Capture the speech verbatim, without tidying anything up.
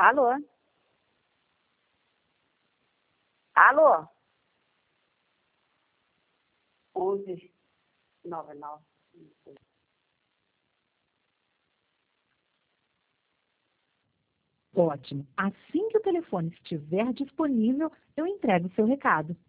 Alô? Alô? onze, noventa e nove. Ótimo. Assim que o telefone estiver disponível, eu entrego o seu recado.